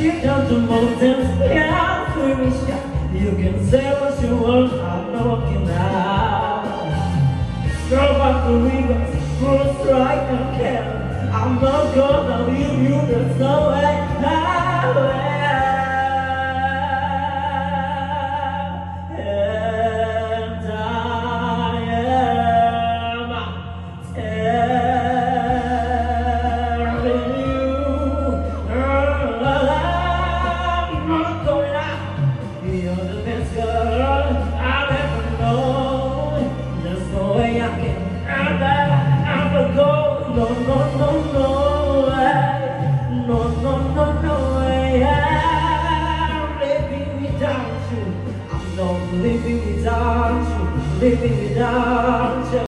She does the most yeah, you can say what you want, I'm not walking out. Drove up the river, cruise right and care. I'm not gonna leave you, there's no way. You're the best girl I've ever known. There's no way I can ever go. No, no, no, no way. No, no, no, no way. I'm living without you. I'm not living without you. Living without you.